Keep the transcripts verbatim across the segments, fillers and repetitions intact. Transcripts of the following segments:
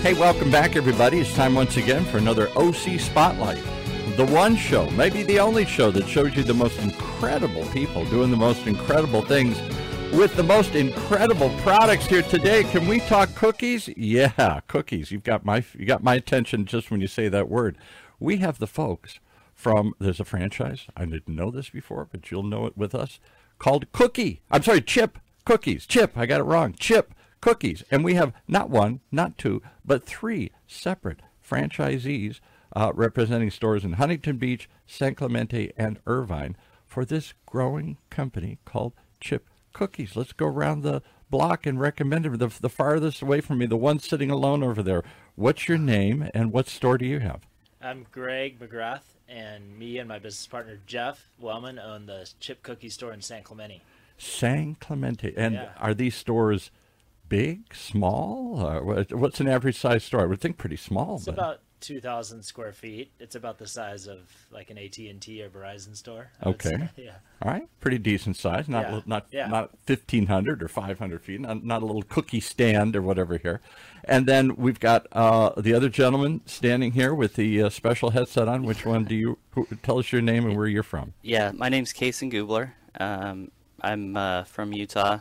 Hey, welcome back, everybody. It's time once again for another O C Spotlight. The one show, maybe the only show that shows you the most incredible people doing the most incredible things with the most incredible products here today. Can we talk cookies? Yeah, cookies. You've got my you got my attention just when you say that word. We have the folks from, there's a franchise, I didn't know this before, but you'll know it with us, called Cookie. I'm sorry, Chip Cookies. Chip, I got it wrong. Chip Cookies. And we have not one, not two, but three separate franchisees uh, representing stores in Huntington Beach, San Clemente, and Irvine for this growing company called Chip Cookies. Let's go around the block and recommend them. The, the farthest away from me, the one sitting alone over there. What's your name and what store do you have? I'm Greg McGrath, and me and my business partner Jeff Wellman own the Chip Cookie store in San Clemente. San Clemente. And Yeah. are these stores big, small? Uh, what's an average size store? I would think pretty small. It's but... about two thousand square feet. It's about the size of like an A T and T or Verizon store. I would Okay. say. Yeah. All right, pretty decent size. Not Yeah, not yeah. not fifteen hundred or five hundred feet. Not, not a little cookie stand or whatever here. And then we've got uh, the other gentleman standing here with the uh, special headset on. Which one do you who, tell us your name and where you're from? Yeah, my name's Kason Gubler. Um, I'm uh, from Utah.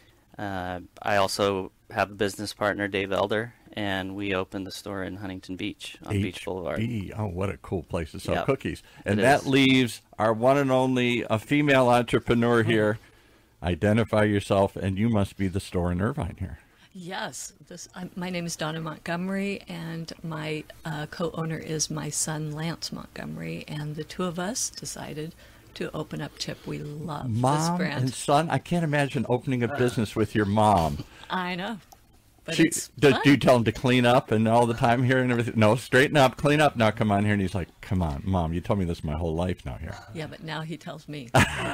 Uh, I also have a business partner, Dave Elder, and we opened the store in Huntington Beach on Beach Boulevard. H B. Oh, what a cool place to sell Yep, cookies. And it that is. leaves our one and only a female entrepreneur here. Identify yourself, and you must be the store in Irvine here. Yes, this. I'm, my name is Donna Montgomery, and my uh, co-owner is my son Lance Montgomery, and the two of us decided to open up Chip. We love this Mom brand. and son, I can't imagine opening a business with your mom. I know, but She, it's do, fun. do you tell him to clean up and all the time here and everything? No, straighten up, clean up. Now come on here. And he's like, come on, Mom, you told me this my whole life now here. Yeah, but now he tells me.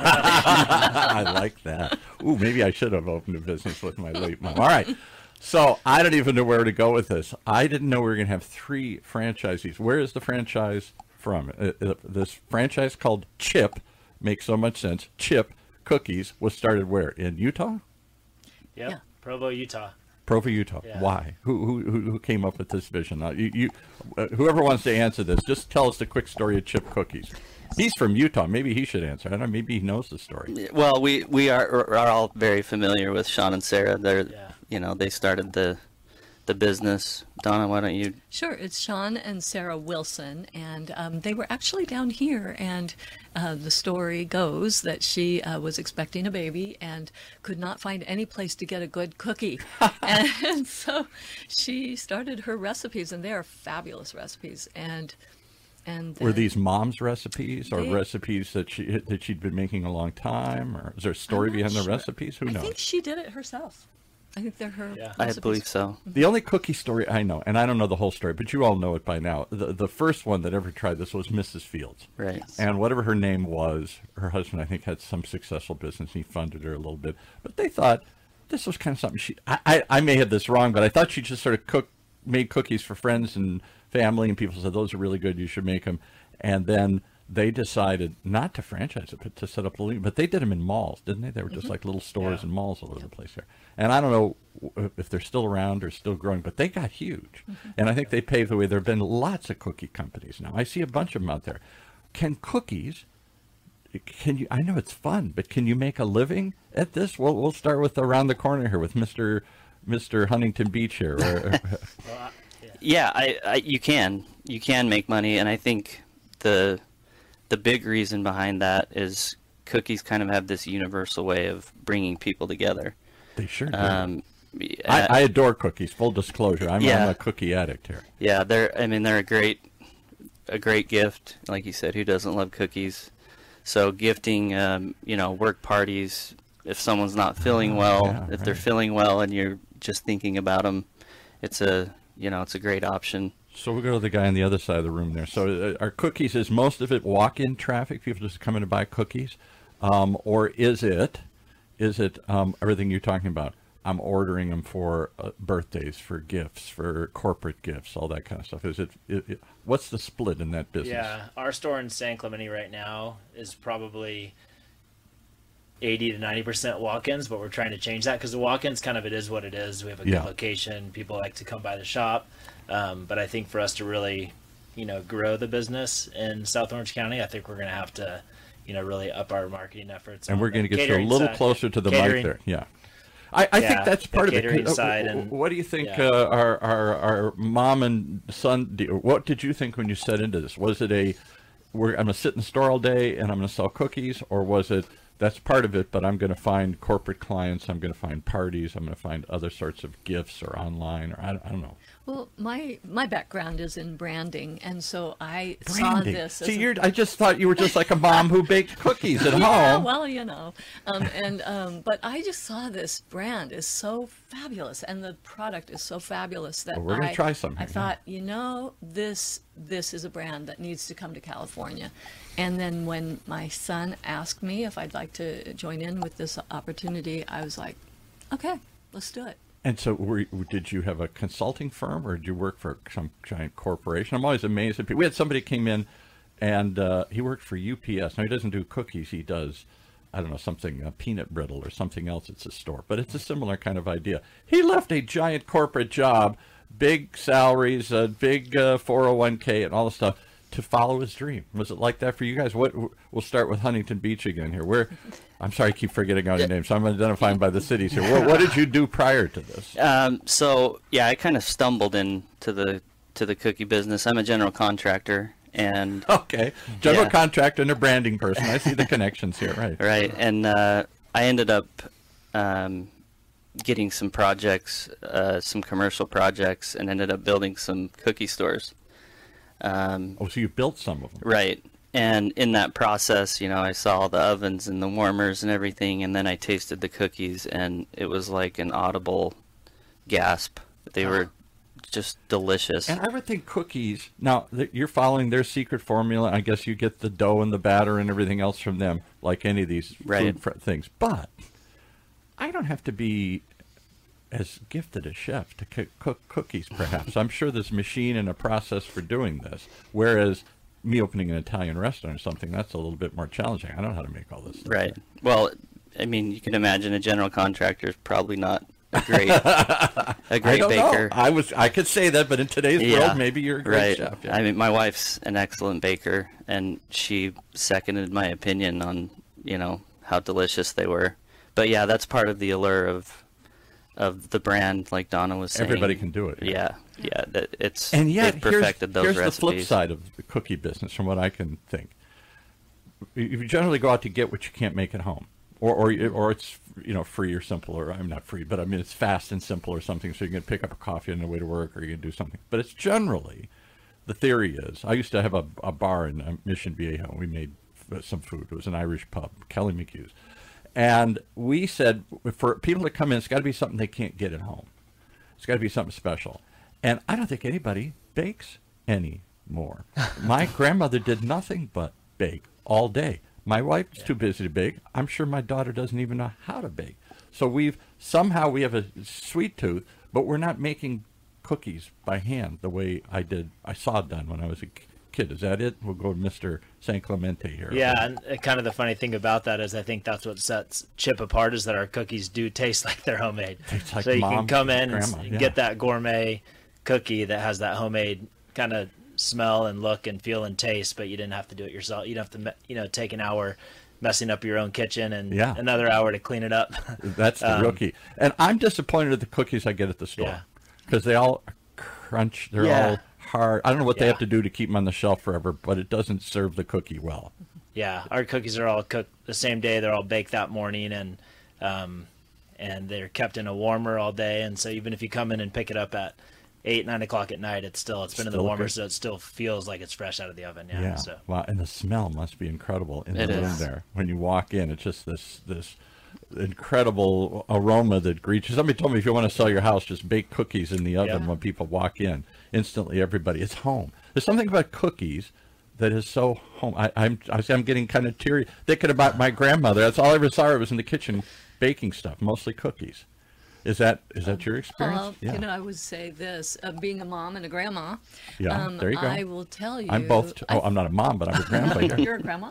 I like that. Ooh, maybe I should have opened a business with my late mom. All right. So I don't even know where to go with this. I didn't know we were going to have three franchisees. Where is the franchise from? Uh, uh, this franchise called Chip makes so much sense. Chip Cookies was started where? In Utah? Yep. Yeah. Provo, Utah. Provo, Utah. Yeah. Why? Who, who who came up with this vision? Uh, you, you, uh, whoever wants to answer this, just tell us the quick story of Chip Cookies. He's from Utah. Maybe he should answer. I don't know. Maybe he knows the story. Well, we we are are all very familiar with Sean and Sarah. They're Yeah. you know they started the the business. Donna, why don't you? Sure, it's Sean and Sarah Wilson, and um, they were actually down here, and uh, the story goes that she uh, was expecting a baby and could not find any place to get a good cookie. And so she started her recipes, and they are fabulous recipes. And and Were then- these mom's recipes or They- recipes that she that she'd been making a long time, or is there a story I'm not behind the sure. recipes? Who I knows? think she did it herself. I think they're her Yeah. I recipes. believe so. The only cookie story I know, and I don't know the whole story, but you all know it by now. The the first one that ever tried this was Missus Fields. Right. And whatever her name was, her husband, I think, had some successful business. He funded her a little bit. But they thought this was kind of something she... I, I, I may have this wrong, but I thought she just sort of cooked, made cookies for friends and family, and people said, those are really good, you should make them. And then they decided not to franchise it, but to set up a little... But they did them in malls, didn't they? They were just like little stores Yeah. and malls all over the place here. And I don't know if they're still around or still growing, but they got huge. And I think they paved the way. There have been lots of cookie companies now. I see a bunch of them out there. Can cookies, can you, I know it's fun, but can you make a living at this? We'll, we'll start with around the corner here with Mister Mister Huntington Beach here. Well, I, yeah. Yeah, I, I you can you can make money, and I think the the big reason behind that is cookies kind of have this universal way of bringing people together. They sure do. Um, I, I adore cookies, full disclosure. I'm, Yeah. I'm a cookie addict here. Yeah, they're. I mean, they're a great, a great gift. Like you said, who doesn't love cookies? So gifting, um, you know, work parties. If someone's not feeling well, yeah, if they're right. feeling well, and you're just thinking about them, it's a, you know, it's a great option. So we'll go to the guy on the other side of the room there. So uh, are cookies, is most of it walk-in traffic, people just coming to buy cookies? Um, or is it, is it um, everything you're talking about? I'm ordering them for uh, birthdays, for gifts, for corporate gifts, all that kind of stuff. Is it, it, it? What's the split in that business? Yeah, our store in San Clemente right now is probably eighty to ninety percent walk-ins, but we're trying to change that because the walk-ins kind of, it is what it is. We have a Yeah. good location. People like to come by the shop. Um, but I think for us to really, you know, grow the business in South Orange County, I think we're going to have to, you know, really up our marketing efforts. And on we're going to the get you a catering little side. closer to the Catering. mic there. Yeah. I, I think Yeah, that's the part of it. catering Uh, side w- and- what do you think yeah. uh, our, our our mom and son? Do, what did you think when you set into this? Was it a, we're, I'm going to sit in the store all day and I'm going to sell cookies, or was it that's part of it, but I'm going to find corporate clients, I'm going to find parties, I'm going to find other sorts of gifts or online, or I, I don't know. Well, my my background is in branding, and so I saw Branding. this. as See, a- you're, I just thought you were just like a mom who baked cookies at yeah, home. well, you know, um, and um, but I just saw this brand is so fabulous, and the product is so fabulous that Well, we're gonna I, try some I here, yeah. thought, you know, this this is a brand that needs to come to California. And then when my son asked me if I'd like to join in with this opportunity, I was like, okay, let's do it. And so, were, did you have a consulting firm, or did you work for some giant corporation? I'm always amazed at people. We had somebody came in, and uh, he worked for U P S. Now, he doesn't do cookies. He does, I don't know, something, uh, peanut brittle or something else. It's a store. But it's a similar kind of idea. He left a giant corporate job, big salaries, a big uh, four oh one k, and all the stuff, to follow his dream. Was it like that for you guys? What We'll start with Huntington Beach again here. Where, I'm sorry, I keep forgetting all your names, so I'm identifying by the cities here. What, what did you do prior to this? Um, so yeah, I kind of stumbled into the to the cookie business. I'm a general contractor, and Okay, general Yeah. contractor and a branding person. I see the connections here, right? right, and uh, I ended up um, getting some projects, uh, some commercial projects, and ended up building some cookie stores. Um, Oh, so you built some of them. Right. And in that process, you know, I saw the ovens and the warmers and everything, and then I tasted the cookies, and it was like an audible gasp. They were just delicious. And I would think cookies, now that you're following their secret formula, I guess you get the dough and the batter and everything else from them, like any of these Right. food fr- things. But I don't have to be as gifted a chef to cook, cook cookies, perhaps. I'm sure there's a machine and a process for doing this. Whereas me opening an Italian restaurant or something, that's a little bit more challenging. I don't know how to make all this stuff. Right. Well, I mean, you can imagine a general contractor is probably not a great, a I great don't baker. know. I was I could say that, but in today's Yeah, world, maybe you're a great right. chef. yeah. I mean, my wife's an excellent baker, and she seconded my opinion on, you know, how delicious they were. But yeah, that's part of the allure of of the brand, like Donna was saying. Everybody can do it. Yeah, yeah. That it's And yet, they've here's, perfected those here's recipes. the flip side of the cookie business, from what I can think. You generally go out to get what you can't make at home, or or or it's you know free or simple, or I'm not free, but I mean it's fast and simple or something, so you can pick up a coffee on the way to work, or you can do something. But it's generally, the theory is, I used to have a, a bar in uh, Mission Viejo. We made f- some food. It was an Irish pub, Kelly McHugh's. And we said, for people to come in, it's got to be something they can't get at home. It's got to be something special. And I don't think anybody bakes anymore. My grandmother did nothing but bake all day. My wife's too busy to bake. I'm sure my daughter doesn't even know how to bake. So we've, somehow we have a sweet tooth, but we're not making cookies by hand the way I did, I saw it done when I was a kid. Is that it? We'll go to Mister San Clemente here. Yeah, and uh, kind of the funny thing about that is I think that's what sets Chip apart, is that our cookies do taste like they're homemade. Tastes like so you Mom can come in and and Grandma, s- yeah. get that gourmet cookie that has that homemade kind of smell and look and feel and taste, but you didn't have to do it yourself. You don't have to, me- you know, take an hour messing up your own kitchen and Yeah. another hour to clean it up. That's the Um, real key. And I'm disappointed at the cookies I get at the store, Yeah. because they all crunch. They're Yeah. all hard. I don't know what they Yeah. have to do to keep them on the shelf forever, but it doesn't serve the cookie well. Yeah, our cookies are all cooked the same day. They're all baked that morning, and um, and they're kept in a warmer all day. And so even if you come in and pick it up at eight, nine o'clock at night, it's still it's been in the Still warmer, good. so it still feels like it's fresh out of the oven. Yeah. Yeah. So Wow. And the smell must be incredible in the It room is. there. When you walk in, it's just this this incredible aroma that greets you. Somebody told me if you want to sell your house, just bake cookies in the oven Yeah. when people walk in. Instantly, everybody, it's home. There's something about cookies that is so home. I, I'm I see I'm getting kind of teary thinking about my grandmother. That's all I ever saw her was in the kitchen baking stuff, mostly cookies. Is that is that your experience? Uh, yeah. You know, I would say this: uh, being a mom and a grandma. Yeah, um, there you go. I will tell you. I'm both. T- I oh, I'm not a mom, but I'm a grandpa. here. You're a grandma?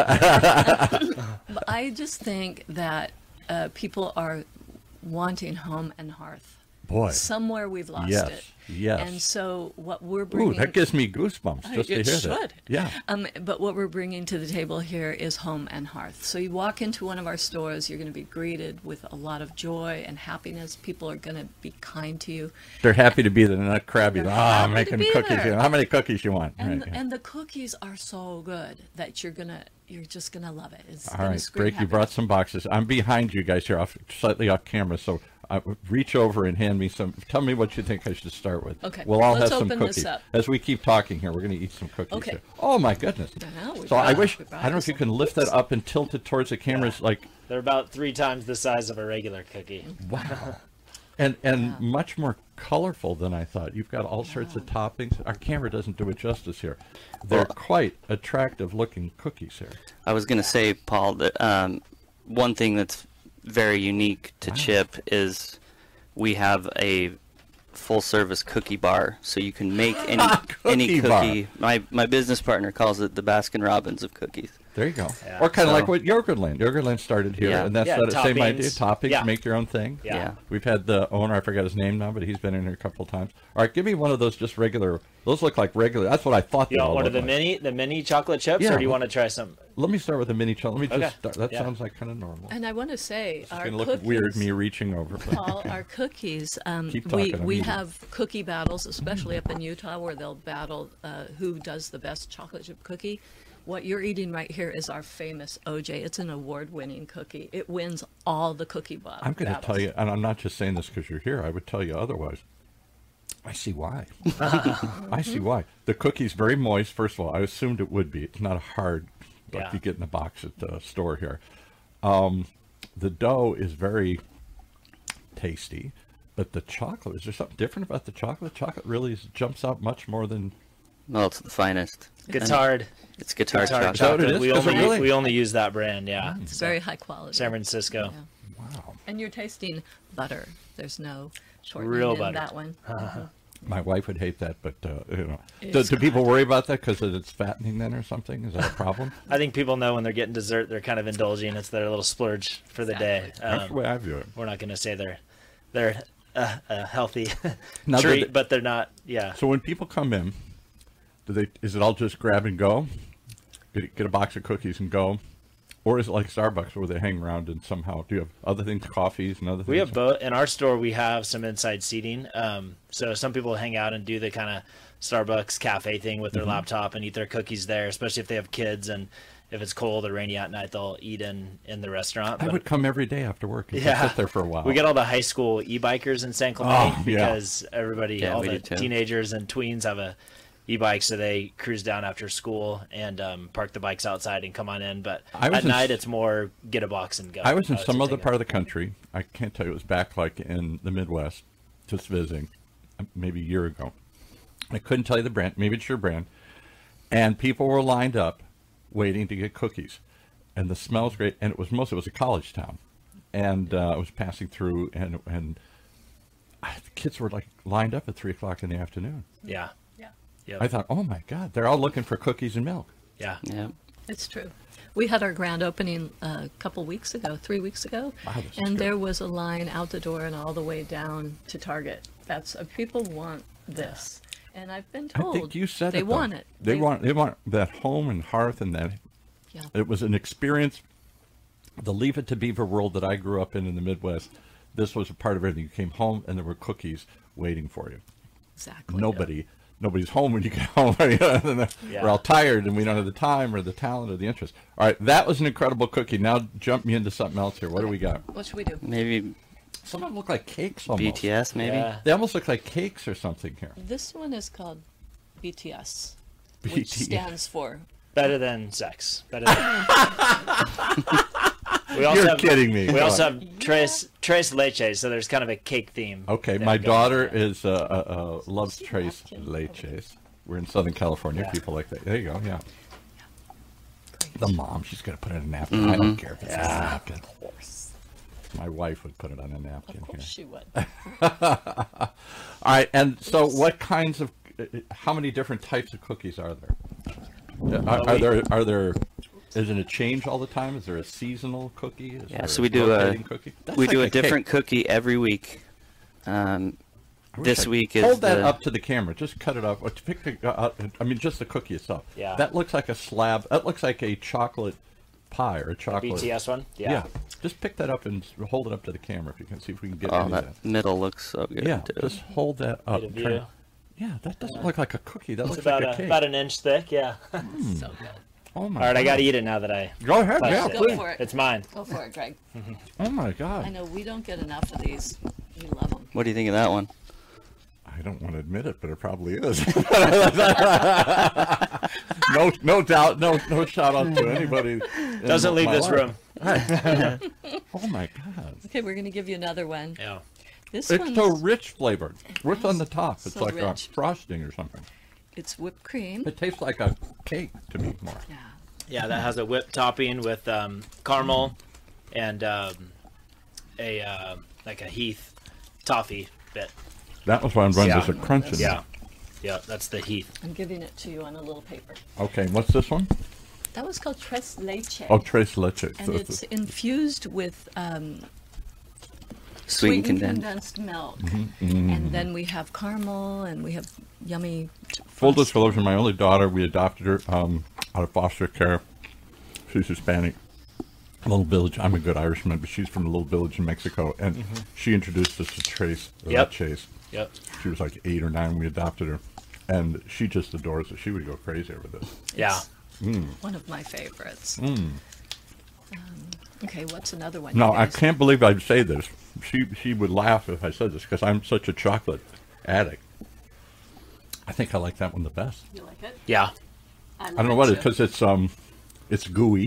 Oh. But I just think that uh, people are wanting home and hearth. Boy. Somewhere we've lost Yes, it. yes. And so what we're Ooh, bringing... that gives me goosebumps I- just to it hear should. that. Yeah. Um, but what we're bringing to the table here is home and hearth. So you walk into one of our stores, you're going to be greeted with a lot of joy and happiness. People are going to be kind to you. They're happy to be there. They're not crabby. They're Ah, happy to making be cookies. there. You know, how many cookies you want? And, Right, yeah. and the cookies are so good that you're going to... You're just going to love it. It's All gonna right, scream Greg, you brought happiness. some boxes. I'm behind you guys here, off, slightly off camera, so uh, reach over and hand me some. Tell me what you think I should start with. Okay, We'll all let's have some open this cookies. up. As we keep talking here, we're going to eat some cookies. Okay. Here. Oh, my goodness. I know, we So I brought- wish, we I brought don't know you if you some can lift that up and tilt it towards the cameras like, They're about three times the size of a regular cookie. wow. And and much more colorful than I thought. You've got all sorts of toppings. Our camera doesn't do it justice here. They're Well- quite attractive looking cookies here. I was going to say, Paul, that um, one thing that's very unique to Wow. Chip is we have a full service cookie bar, so you can make any any Cookie bar. cookie. My my business partner calls it the Baskin Robbins of cookies. There you go. Yeah. Or kind of So- like what Yogurtland. Yogurtland started here, Yeah. and that's Yeah, the same toppings. idea. Toppings, Yeah. make your own thing. Yeah. Yeah. We've had the owner, I forgot his name now, but he's been in here a couple of times. All right, give me one of those just regular. Those look like regular. That's what I thought they You want all one of the looked like. mini, the mini chocolate chips, Yeah, or do you well- want to try some? Let me start with the mini chocolate. Let me Okay. just start. That Yeah. sounds like kind of normal. And I want to say, It's our going to look cookies, weird, me reaching over. but- Paul, our cookies, um, Keep we, talking, I'm we eating. have cookie battles, especially up in Utah, where they'll battle uh, who does the best chocolate chip cookie. What you're eating right here is our famous O J. It's an award-winning cookie. It wins all the cookie bat- I'm going to battles. tell you, and I'm not just saying this because you're here. I would tell you otherwise. I see why. I see why. The cookie's very moist. First of all, I assumed it would be. It's not a hard like Yeah. you get in a box at the store here. Um, the dough is very tasty, but the chocolate, is there something different about the chocolate? Chocolate really is, jumps out much more than. Well, it's the finest. It's And hard. It's guitar It's hard chocolate. that what it chocolate. is? We Is it only really? we only use that brand. Yeah, It's very high quality. San Francisco. Yeah. Wow. And you're tasting butter. There's no shortening Real in butter. that one. Mhm. My wife would hate that, but uh, you know, do, It's do people worry about that because it's fattening then or something? Is that a problem? I think people know when they're getting dessert, they're kind of indulging. It's their little splurge for the day. That's the Um, way I view it. we're not going to say they're they're uh, a healthy Now, do treat, they- but they're not. Yeah. So when people come in, do they? Is it all just grab and go? Get, get a box of cookies and go, or is it like Starbucks where they hang around and somehow do you have other things, coffees and other things? We have both in our store. We have some inside seating. Um, so some people hang out and do the kind of Starbucks cafe thing with their Mm-hmm. laptop and eat their cookies there, especially if they have kids and if it's cold or rainy at night, they'll eat in in the restaurant. I But- would come every day after work and just Yeah. sit there for a while. We get all the high school e-bikers in San Clemente Oh, yeah. because everybody, Yeah, all we the do too. teenagers and tweens have a e-bike, so they cruise down after school and um, park the bikes outside and come on in. But I was at in night, s- it's more get a box and go. I was in would some say other take part it. of the country. I can't tell you. It was back like in the Midwest, just visiting, uh, maybe a year ago. I couldn't tell you the brand. Maybe it's your brand. And people were lined up, waiting to get cookies, and the smell was great. And it was mostly it was a college town, and uh, I was passing through, and and I, the kids were like lined up at three o'clock in the afternoon. Yeah, Yeah, yeah, I thought, oh my God, they're all looking for cookies and milk. yeah. Yeah. it's true. We had our grand opening a couple weeks ago, three weeks ago, Wow, this is and good. there was a line out the door and all the way down to Target. That's uh, people want this, and I've been I told think you said they it. though. want it. They, want they want that home and hearth and that. Yeah. It was an experience. The Leave It to Beaver world that I grew up in in the Midwest. This was a part of everything. You came home and there were cookies waiting for you. Exactly. Nobody, nobody's home when you get home. Yeah. We're all tired and we don't have the time or the talent or the interest. All right, that was an incredible cookie. Now jump me into something else here. What do we got? What should we do? Maybe Some of them look like cakes almost. B T S, maybe? Yeah. They almost look like cakes or something here. This one is called B T S, B which T S. stands for Better than sex. Better than. we also You're have, kidding me. We Come also on. have tres tres leches, so there's kind of a cake theme. Okay, that my goes daughter with it. is uh, uh, uh, loves See Trace napkin. Leches. We're in Southern California. Yeah. People like that. There you go. Yeah. Great. The mom, she's gonna put it in a napkin. I don't care if it's Yeah. a napkin. My wife would put it on a napkin Of course here. she would. All right, and so what kinds of, uh, how many different types of cookies are there? Uh, Are, are there, are there, is it a change all the time? Is there a seasonal cookie? Is Yeah, there so we do a rotating cookie? That's we like do a cake. different cookie every week. Um, I wish this I- week is Hold that the, up to the camera. Just cut it up. Or to pick the, uh, uh, I mean, just the cookie itself. Yeah. That looks like a slab. That looks like a chocolate pie or a B chocolate. T S one? Yeah. Yeah. Just pick that up and s- hold it up to the camera if you can see if we can get Oh, any of that that. middle looks so good Yeah. too. Just hold that up. Get a Turn- view. Yeah, that doesn't look like a cookie. That It's looks about, like a a, cake. about an inch thick, yeah. So good. Oh my. All right, I God. got to eat it now that I Go ahead. touched Yeah, it. Go please. for it. It's mine. Go for it, Greg. Oh my I God. know we don't get enough of these. We love them. What do you think of that one? I don't want to admit it, but it probably is. no, no doubt. No, no shout out to anybody. in Doesn't leave my this life. room. Oh my God. Okay, we're going to give you another one. Yeah. This It's one's so rich flavored. What's on the top? It's So like rich. a frosting or something. it's whipped cream. It tastes like a cake to me more. Yeah. Yeah, that has a whipped topping with um, caramel and um, a uh, like a Heath toffee bit. That was why I'm running. Yeah. There's a crunch in Yeah. Yeah, that's the Heath. I'm giving it to you on a little paper. there. Okay, what's this one? That was called tres leche. Oh, tres leche. and So it's infused with um, Sweet and condensed. condensed. milk. Mm-hmm. And then we have caramel and we have yummy. Full frosting. disclosure, my only daughter, we adopted her um, out of foster care. She's Hispanic. A little village. I'm a good Irishman, but she's from a little village in Mexico, and she introduced us to Trace Yep. Leches. Yep. She was like eight or nine when we adopted her, and she just adores it. She would go crazy over this. Yeah. One of my favorites. Mm. Um, okay, what's another one? No, you I guys? can't believe I'd say this. She she would laugh if I said this because I'm such a chocolate addict. I think I like that one the best. You like it? Yeah. I don't know what it because it's um, it's gooey.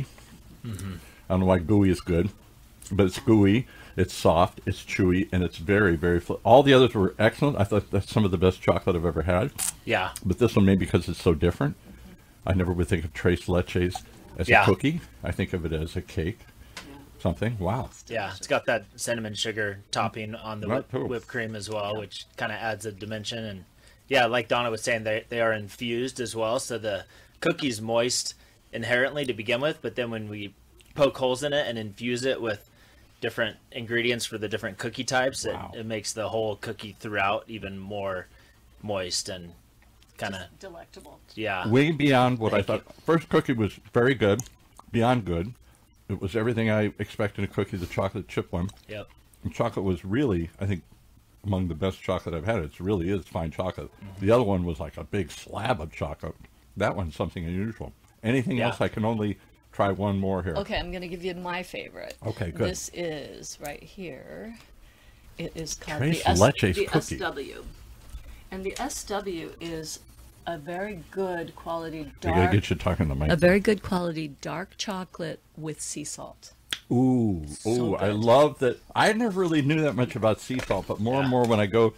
I don't know why gooey is good, but it's gooey. It's soft. It's chewy, and it's very very. Fl- All the others were excellent. I thought that's some of the best chocolate I've ever had. Yeah. But this one, maybe because it's so different, I never would think of Tres Leches as Yeah. a cookie. I think of it as a cake, something. Wow. Yeah. It's got that cinnamon sugar topping on the Right, whip, too. whipped cream as well, which kind of adds a dimension. And yeah, like Donna was saying, they they are infused as well, so the cookie's moist inherently to begin with, but then when we poke holes in it and infuse it with different ingredients for the different cookie types, Wow. it, it makes the whole cookie throughout even more moist and kind of Delectable. yeah. Way beyond what I Thank thought. First cookie was very good, beyond good. It was everything I expected in a cookie, the chocolate chip one. Yep. And chocolate was really, I think, among the best chocolate I've had. It really is fine chocolate. The other one was like a big slab of chocolate. That one's something unusual. Anything Yeah. else, I can only try one more here. Okay, I'm going to give you my favorite. Okay, good. This is right here. It is called Tres the, S- Leches the cookie. S W. And the S W is a very good quality I gotta dark, get you talking to the mic. a very good quality dark chocolate with sea salt. Ooh, So ooh, I good. love that. I never really knew that much about sea salt, but more and Yeah. more when I go,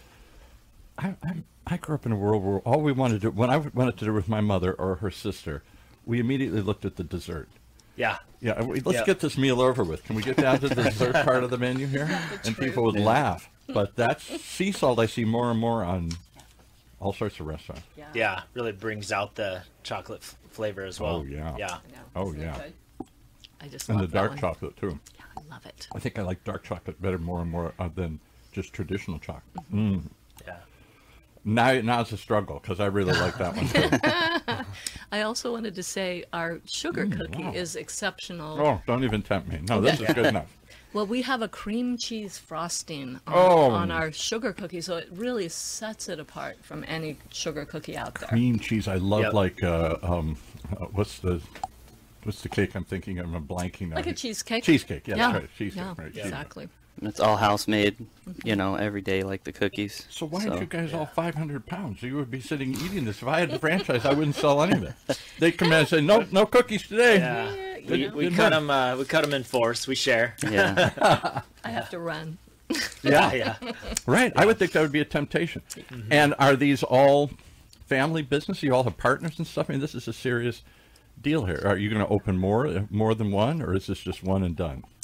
I, I, I grew up in a world where all we wanted to do, when I wanted to do with my mother or her sister, we immediately looked at the dessert. Yeah. Yeah, and we- let's Yeah. get this meal over with. Can we get down to the dessert part of the menu here? And people would laugh. But that's sea salt I see more and more on all sorts of restaurants. Yeah. Yeah, really brings out the chocolate f- flavor as well. Oh, yeah. Yeah. I know. Oh, Isn't it yeah. good? I just And the love that dark one. chocolate, too. Yeah, I love it. I think I like dark chocolate better more and more uh, than just traditional chocolate. Mm. Yeah. Now, now it's a struggle because I really like that one too. I also wanted to say our sugar Mm, cookie wow. is exceptional. Oh, don't even tempt me. No, this is good enough. Well, we have a cream cheese frosting on, Oh. on our sugar cookie, so it really sets it apart from any sugar cookie out there. Cream cheese. I love Yep. like uh, um, uh, what's the what's the cake I'm thinking of? I'm blanking. Like on a it. cheesecake. Cheesecake. Yeah, Yeah, that's right. Cheesecake. yeah, Right. cheesecake. exactly. It's all house made, you know, every day like the cookies. So why aren't you guys all five hundred pounds? You would be sitting eating this. If I had the franchise, I wouldn't sell any of it. They'd come in and say, no, no cookies today. Yeah. you We, know. we Good cut man. them. Uh, we cut them in force. We share. Yeah. I have to run. Yeah, yeah. Right. I would think that would be a temptation. Mm-hmm. And are these all family business? You all have partners and stuff? I mean, this is a serious deal here. Are you going to open more, more than one, or is this just one and done?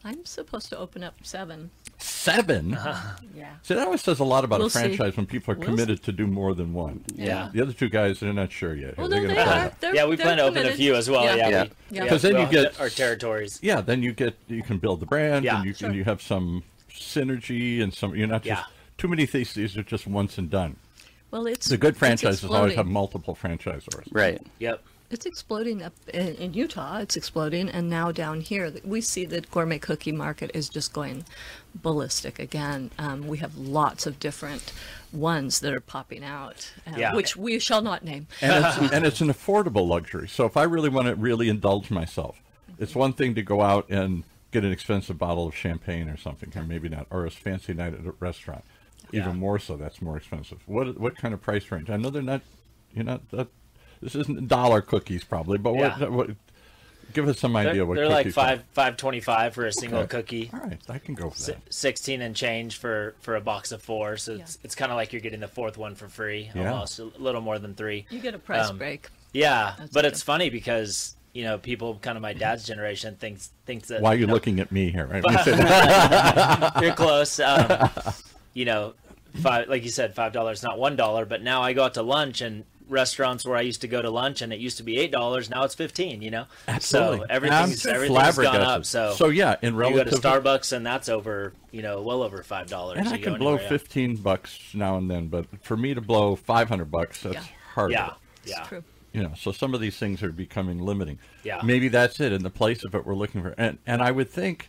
I'm supposed to open up seven. Seven? Yeah. See, that always says a lot about We'll a see. franchise when people are We'll committed to do more than one. Yeah. The other two guys, they're not sure yet. Well, They're no, gonna they find are. out. They're, Yeah, we they're plan to open a committed. few as well. Yeah, Yeah. we, Yeah. we 'Cause then we you all get- have our territories. Yeah, then you get you can build the brand, Yeah, and you sure. and you have some synergy and some. You're not just Yeah. too many things. These are just once and done. Well, it's The good it's franchises always have exploding. multiple franchisors. Right. Yep. It's exploding up in, in Utah. It's exploding, and now down here, we see the gourmet cookie market is just going ballistic again. Um, we have lots of different ones that are popping out, uh, Yeah. which we shall not name. And it's, and it's an affordable luxury. So if I really want to really indulge myself, it's one thing to go out and get an expensive bottle of champagne or something, or maybe not, or a fancy night at a restaurant. Yeah. Even more so, that's more expensive. What what kind of price range? I know they're not, you're not. That, this isn't dollar cookies probably, but what, Yeah. what? Give us some idea They're, what they're like cookies are. five five twenty five for a single Okay. cookie. All right, I can go for Si- that. sixteen and change for for a box of four, so it's Yeah. it's kind of like you're getting the fourth one for free, Yeah. almost a little more than three. You get a price Um, break. Yeah, That's but okay. it's funny because you know people kind of my dad's generation thinks thinks that Why are you you know, looking at me here? Right? You say that. you're close. Um, you know, five like you said, five dollars, not one dollar. But now I go out to lunch and restaurants where I used to go to lunch and it used to be eight dollars. Now it's fifteen. You know, Absolutely. so everything's I'm everything's gone flabbergasted. up. So so yeah, in you go to relative. Starbucks and that's over. You know, well over five dollars. And I You go can blow anywhere, yeah. fifteen bucks now and then, but for me to blow five hundred bucks, that's Yeah. harder. Yeah, It's yeah. true. You know, so some of these things are becoming limiting. Yeah. Maybe that's it. In the place of it, we're looking for, and and I would think,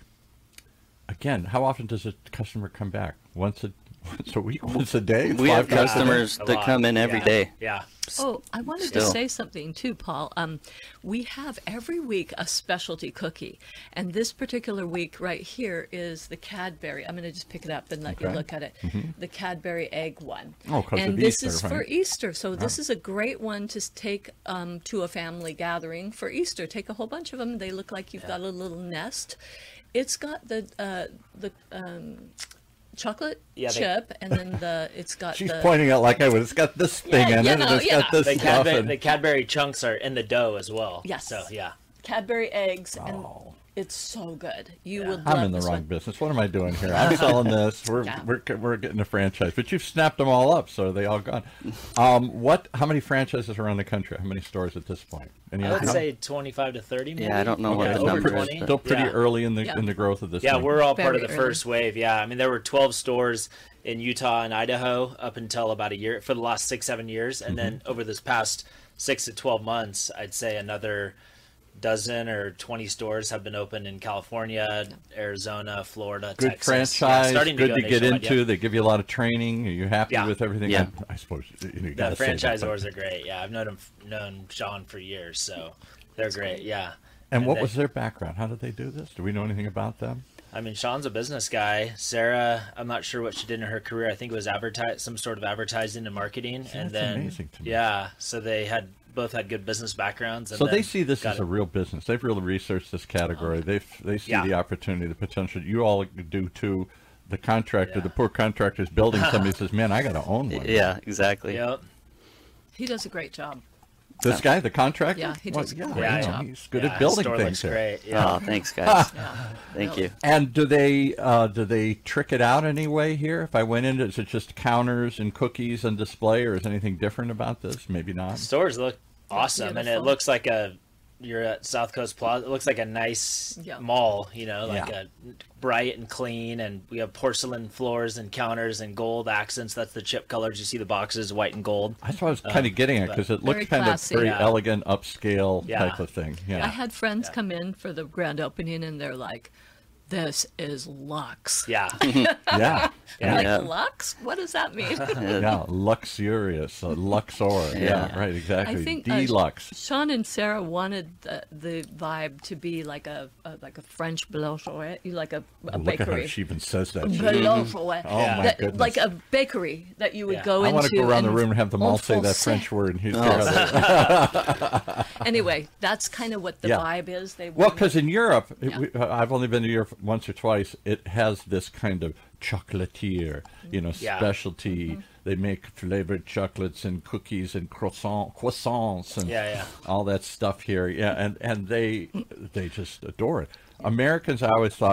again, how often does a customer come back? Once a once a week, once a day. We have Five times a day? customers A that lot. come in every yeah. day. Yeah. Oh, I wanted Still. to say something too, Paul. Um, we have every week a specialty cookie, and this particular week right here is the Cadbury. I'm going to just pick it up and let you Okay. look at it. The Cadbury egg one. Oh, 'cause and of this Easter, is for right? Easter, so this is a great one to s- take um, to a family gathering for Easter. Take a whole bunch of them. They look like you've got a little nest. It's got the uh, the um, chocolate Yeah, they- chip, and then the it's got She's the pointing out like I would. It's got this thing Yeah, in you it, know, and it's yeah. got this The stuff. Cadbury, and- the Cadbury chunks are in the dough as well. Yes. So yeah. Cadbury eggs, and Oh. it's so good. You Yeah. will love I'm in the this wrong one. business. What am I doing here? I'm selling this. We're, Yeah. we're we're getting a franchise, but you've snapped them all up, so are they all gone? Um, what? How many franchises around the country? How many stores at this point? Any I would idea? say twenty-five to thirty. Maybe. Yeah, I don't know what Yeah, the over number is, twenty. but- Still pretty yeah. early in the Yeah. in the growth of this. Yeah, thing. we're all part of Very the early. first wave. Yeah, I mean there were twelve stores in Utah and Idaho up until about a year for the last six seven years, and then Mm-hmm. over this past six to twelve months, I'd say another dozen or twenty stores have been opened in California, Arizona, Florida, good Texas. Yeah, franchise, starting good go to get nationwide, into. yeah. They give you a lot of training. Are you happy Yeah. with everything? Yeah. I, I suppose you, you The gotta say that, franchisors but- are great. Yeah, I've known them, known Sean for years, so they're great. Yeah. And what they- was their background? How did they do this? Do we know anything about them? I mean, Sean's a business guy. Sarah, I'm not sure what she did in her career. I think it was advertise some sort of advertising and marketing. See, and that's then, amazing to me. yeah, so they had both had good business backgrounds. And So they then see this got as it. a real business. They've really researched this category. They they see Yeah. the opportunity, the potential. You all do too. The contractor, Yeah. the poor contractor, is building something. Says, "Man, I got to own one." Yeah, exactly. Yep. He does a great job. This guy, the contractor. Yeah, he does a yeah, great you know, job. he's good Yeah, at building his store things looks here. great. Yeah. Oh, thanks, guys. Yeah. Thank Really. you. And do they uh, do they trick it out anyway here? If I went in, is it just counters and cookies and display, or is anything different about this? Maybe not. Stores look awesome, and it beautiful. looks like a you're at South Coast Plaza. It looks like a nice Yeah. mall, you know, like Yeah. a bright and clean, and we have porcelain floors and counters and gold accents. That's the chip colors. You see the boxes, white and gold. That's what I was kind of getting at because it looks Very kind classy. of very Yeah. elegant, upscale Yeah. type of thing. I Yeah. had friends come in for the grand opening, and they're like, "This is luxe." Yeah, Yeah. Yeah. Like Yeah. luxe? What does that mean? Yeah, luxurious, uh, Luxor. Yeah, Yeah. right, exactly. I think uh, Deluxe. Sean and Sarah wanted the, the vibe to be like a, a like a French boulangerie, like a, a Look at how bakery. she even says that. She- Boulangerie. Oh, Yeah. my That- goodness. like a bakery that you would Yeah. go I into. want to go around the and room and have them all en say that français. French word. And he's Oh. Anyway, that's kind of what the Yeah. vibe is. They Well, want- because in Europe, it- Yeah. we, uh, I've only been to Europe once or twice. It has this kind of chocolatier, you know, Yeah. specialty. Mm-hmm. They make flavored chocolates and cookies and croissant, croissants and Yeah, yeah. all that stuff here. Yeah, and, and they they just adore it. Americans, I always thought,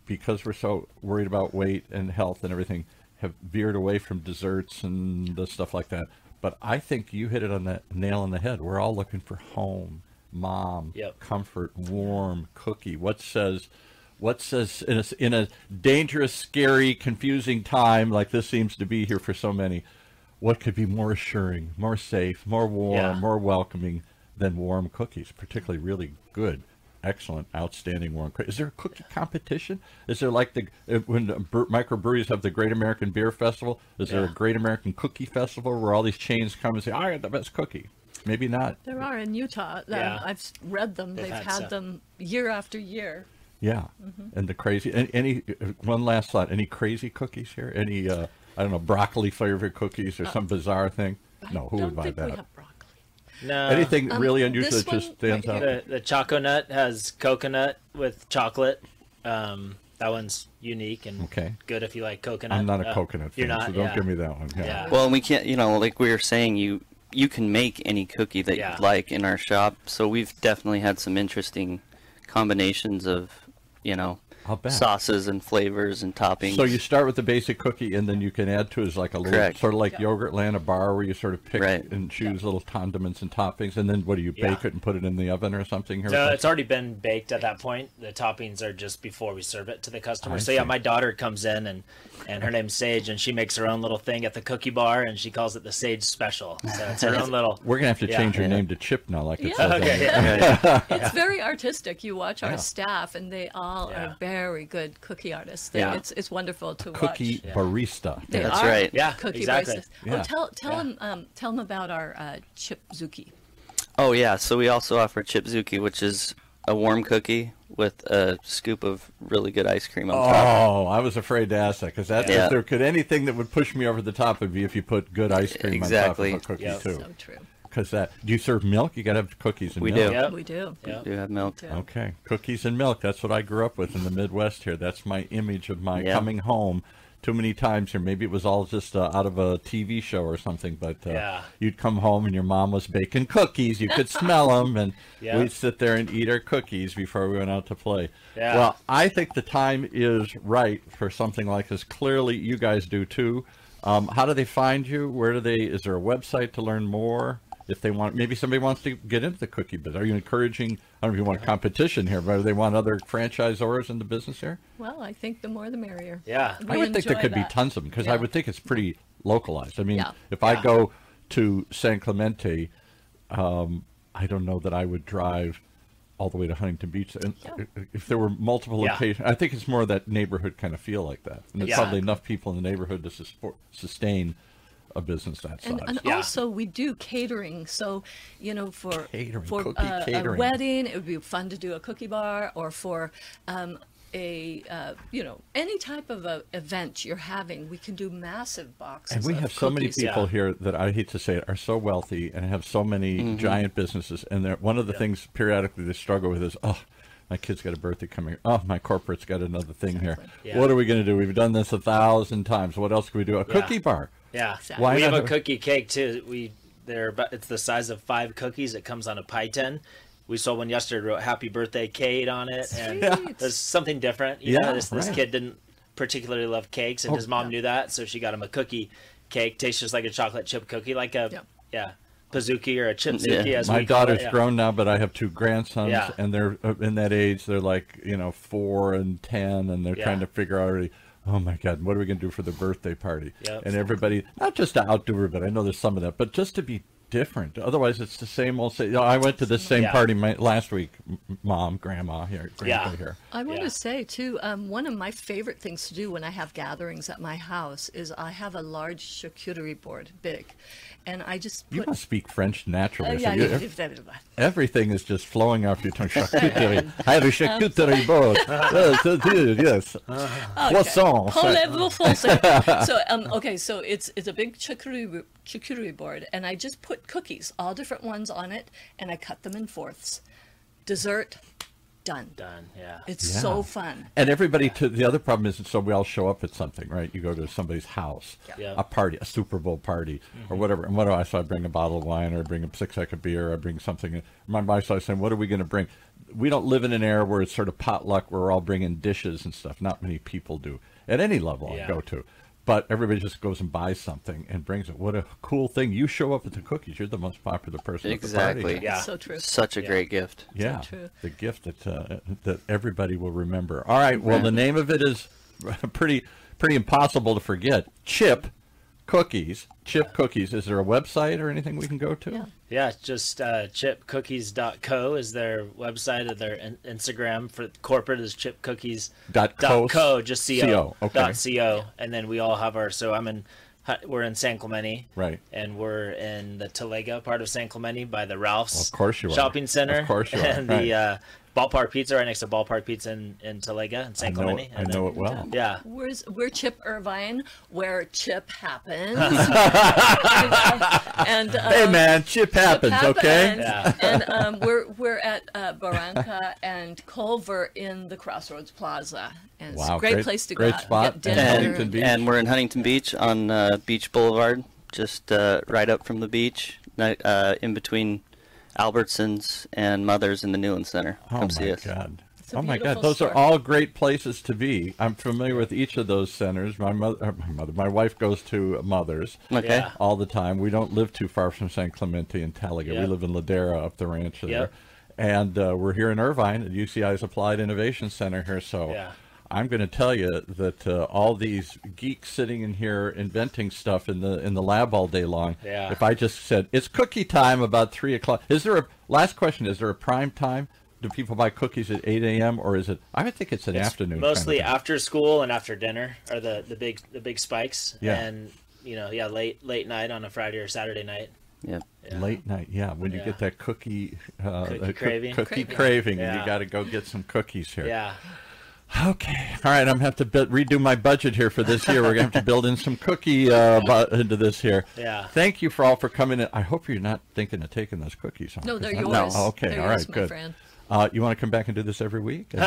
because we're so worried about weight and health and everything, have veered away from desserts and the stuff like that. But I think you hit it on the nail on the head. We're all looking for home, mom, Yep. comfort, warm cookie. What says, what says in a, in a dangerous, scary, confusing time like this seems to be here for so many, what could be more assuring, more safe, more warm, Yeah. more welcoming than warm cookies, particularly really good, excellent, outstanding warm cookies. Is there a cookie competition? Is there like the uh, when the bre- microbreweries have the Great American Beer Festival? Is there a Yeah. Great American Cookie Festival where all these chains come and say, "I got the best cookie"? Maybe not. There are in Utah. Um, Yeah. I've read them. They've They've, had had, some. them year after year. Yeah, and the crazy. Any, any uh, one last thought? Any crazy cookies here? Any uh, I don't know, broccoli flavored cookies or some bizarre thing? No, who I would don't buy think we that? have broccoli. No. Anything Um, really unusual this that just one stands right out? here. The the Choco Nut has coconut with chocolate. Um, that one's unique and Okay. good if you like coconut. I'm not a Uh, coconut You're fan, not. so don't yeah. give me that one. Yeah. Yeah. Well, and we can't, you know, like we were saying, you you can make any cookie that Yeah. you'd like in our shop. So we've definitely had some interesting combinations of, you know, I'll bet. sauces and flavors and toppings. So you start with the basic cookie, and then you can add to it as like a little, Correct. sort of like Yeah. Yogurtland, a bar where you sort of pick Right. and choose little condiments and toppings, and then what do you Yeah. bake it and put it in the oven or something? Here So it's already been baked at that point. The toppings are just before we serve it to the customer. I So yeah, see. my daughter comes in and and her name's Sage, and she makes her own little thing at the cookie bar, and she calls it the Sage Special. So it's her own little. We're gonna have to Yeah. change your Yeah. name to Chip now, like it Yeah. says. on Okay. it. Yeah. It's very artistic. You watch our Yeah. staff, and they all Yeah. are very good cookie artists. They, Yeah. It's it's wonderful to Cookie watch. barista. They That's are right. Yeah, cookie exactly. baristas. Yeah. Oh, tell tell Yeah. them um, tell them about our uh, chip zuki. Oh yeah, so we also offer Chipzuki, which is a warm cookie with a scoop of really good ice cream on top. Oh, I was afraid to ask that because that Yeah. if there could anything that would push me over the top would be if you put good ice cream Exactly. on top of a cookie Yep. too. So true. Because that do you serve milk? You got to have cookies and We milk. do. Yep. We do. Yeah. We do have milk. too. Okay, cookies and milk. That's what I grew up with in the Midwest here. That's my image of my Yeah. coming home. Too many times here. Maybe it was all just uh, out of a T V show or something. But uh, Yeah. you'd come home and your mom was baking cookies. You could smell them, and Yeah. we'd sit there and eat our cookies before we went out to play. Yeah. Well, I think the time is right for something like this. Clearly, you guys do too. Um, how do they find you? Where do they? Is there a website to learn more? If they want, maybe somebody wants to get into the cookie business. Are you encouraging? I don't know if you want competition here, but do they want other franchisors in the business here? Well, I think the more the merrier. Yeah. We I would think there enjoy could be that. tons of them because I Yeah. would think it's pretty localized. I mean, Yeah. if I Yeah. go to San Clemente, um, I don't know that I would drive all the way to Huntington Beach. And Yeah. if there were multiple Yeah. locations, I think it's more of that neighborhood kind of feel like that. And there's Yeah. probably enough people in the neighborhood to sus- sustain a business that size. And, and Yeah. also, we do catering. So, you know, for Catering, for cookie uh, catering. a wedding, it would be fun to do a cookie bar, or for um, a uh, you know any type of a event you're having, we can do massive boxes. And we of have so many cookies. people Yeah. here that I hate to say it are so wealthy and have so many Mm-hmm. giant businesses. And they're, one of the things periodically they struggle with is, oh, my kid's got a birthday coming. Oh, my corporate's got another thing here. Yeah. What are we going to do? We've done this a thousand times. What else can we do? A Yeah. cookie bar. Yeah. Exactly. Why we have not a have- cookie cake too. We they're about, it's the size of five cookies. It comes on a pie tin. We sold one yesterday. Wrote "Happy Birthday, Kate" on it, and Sweet. there's something different. You Yeah, know, this, this right. kid didn't particularly love cakes, and Oh, his mom yeah. knew that, so she got him a cookie cake. Tastes just like a chocolate chip cookie, like a Yeah. yeah, Pazuki or a Chipzuki, Yeah. as My we call daughter's it. Yeah. grown now, but I have two grandsons, Yeah. and they're uh, in that age. They're like, you know, four and ten, and they're Yeah. trying to figure out already, oh my God, what are we going to do for the birthday party? Yep. And everybody, not just to outdo her, but I know there's some of that, but just to be different. Otherwise, it's the same old. Say, you know, I went to this same Yeah. party my, last week. M- Mom, grandma here, grandpa Yeah. here. I want Yeah. to say too, um, one of my favorite things to do when I have gatherings at my house is I have a large charcuterie board, big, and I just You put. must speak French naturally. Uh, so yeah, you- yeah, everything is just flowing off your tongue. Charcuterie. I have a charcuterie board. Yes, I do, yes. Poisson. Parlez-vous français? So um, okay, so it's it's a big charcuterie charcuterie board, and I just put cookies, all different ones on it, and I cut them in fourths. Dessert, done. Done. Yeah. It's Yeah. so fun. And everybody, to the other problem is, so we all show up at something, right? You go to somebody's house, Yeah. a party, a Super Bowl party, or whatever. And what do I? So I bring a bottle of wine, or I bring a six pack of beer, or I bring something. My wife starts saying, "What are we going to bring?" We don't live in an era where it's sort of potluck, where we're all bringing dishes and stuff. Not many people do at any level I Yeah. go to. But everybody just goes and buys something and brings it. What a cool thing! You show up at the cookies. You're the most popular person at the Exactly. party. Yeah. So true. Such a Yeah. great gift. Yeah, true. the gift that uh, that everybody will remember. All right, well, the name of it is pretty pretty impossible to forget. Chip Cookies. Chip Cookies. Is there a website or anything we can go to? Yeah. Yeah, it's just uh, chip cookies dot co is their website, or their in- Instagram for corporate is chip cookies Dot co. co, just co, Co, okay. dot co, and then we all have our. So I'm in, we're in San Clemente, Right. and we're in the Talega part of San Clemente by the Ralph's Well, of course you are. shopping center, Of course you are, and right. the uh, Ballpark Pizza right next to Ballpark Pizza in, in Talega in San I know, Clemente. it, I and know then- it well. Yeah. Where's, we're Chip Irvine, where Chip happens. and, uh, Hey, man, Chip happens, Chip okay? happens. And um, we're we're at uh, Barranca and Culver in the Crossroads Plaza, and it's Wow, a great, great- place to great go out spot. and get And dinner. Huntington Beach. And we're in Huntington Beach on uh, Beach Boulevard, just uh, right up from the beach, uh, in between Albertsons and Mother's in the Newland Center. Oh, Come see my us. God. a Oh, my beautiful God. Those store. are all great places to be. I'm familiar with each of those centers. My mother, uh, my mother, my wife goes to Mother's. Okay. Yeah. all the time. We don't live too far from San Clemente and Talega. We Yep. live in Ladera up the ranch there. Yep. And uh, we're here in Irvine at U C I's Applied Innovation Center here. So Yeah. I'm going to tell you that uh, all these geeks sitting in here inventing stuff in the in the lab all day long. Yeah. If I just said, it's cookie time about three o'clock. Is there a, last question, is there a prime time? Do people buy cookies at eight a.m. or is it, I would think it's an It's afternoon. mostly kind of thing. after school and after dinner are the, the big the big spikes. Yeah. And you know, yeah, late late night on a Friday or Saturday night. Yep. Yeah. Late night, yeah. When you Yeah. get that cookie, uh, Cookie uh, coo- craving. cookie Craving. craving, and Yeah. you got to go get some cookies here. Yeah. Okay, all right. I'm gonna have to bu- redo my budget here for this year. We're gonna have to build in some cookie uh, bu- into this here. Yeah. Thank you for all for coming in. I hope you're not thinking of taking those cookies home. No, they're 'cause yours. I- No. Okay. They're all yours, right. my Good. friend. Uh, you want to come back and do this every week? Sure.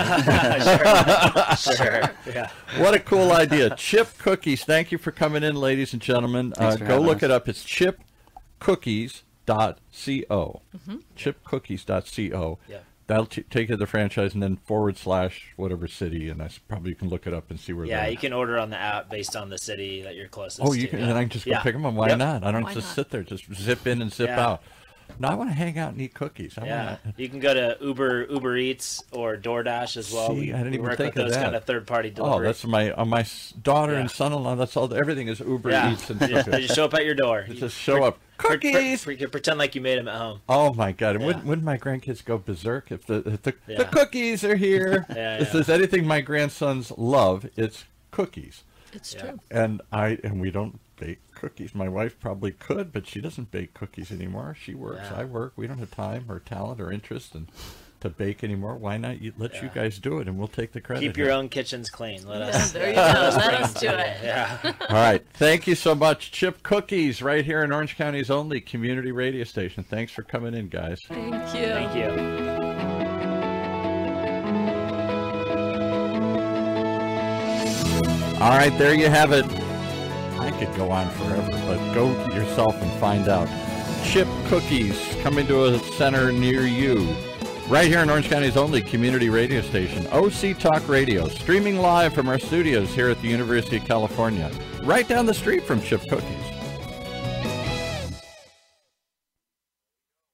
Yeah. What a cool idea. Chip Cookies. Thank you for coming in, ladies and gentlemen. Uh, Thanks for go having look us. it up. It's chip cookies dot co. Mm-hmm. chip cookies dot co. Yeah. That'll t- take you to the franchise and then forward slash whatever city, and I s- probably you can look it up and see where Yeah, they're you can order on the app based on the city that you're closest Oh, you to. can, yeah. and I can just go Yeah. pick them up. Why Yep. not? I don't Why just not? sit there. Just zip in and zip Yeah. out. No, I want to hang out and eat cookies. I Yeah, want to. you can go to Uber Uber Eats or DoorDash as well. See, we, I didn't we even work think with of those that. kind of third party Oh, delivery. that's my uh, my s- daughter and Yeah. son-in-law. That's all. Everything is Uber yeah. Eats and They just, cookies. they just show up at your door. You Just show up. pre- pre- Cookies. pre- you pretend like you made them at home. Oh my God! And Yeah. wouldn't, wouldn't my grandkids go berserk if the if the, the Yeah. cookies are here? Yeah, If yeah. there's anything my grandsons love, it's cookies. It's Yeah. true. And I and we don't bake cookies. My wife probably could, but she doesn't bake cookies anymore. She works. Yeah. I work. We don't have time or talent or interest in, to bake anymore. Why not? You, let you Yeah. guys do it, and we'll take the credit. Keep your here. own kitchens clean. Let Yeah, us. there you yeah, go. let us Let bring us them do to you. it. Yeah. All right. Thank you so much, Chip Cookies, right here in Orange County's only community radio station. Thanks for coming in, guys. Thank you. Thank you. All right, there you have it. I could go on forever, but go yourself and find out. Chip Cookies coming to a center near you. Right here in Orange County's only community radio station, O C Talk Radio, streaming live from our studios here at the University of California, right down the street from Chip Cookies.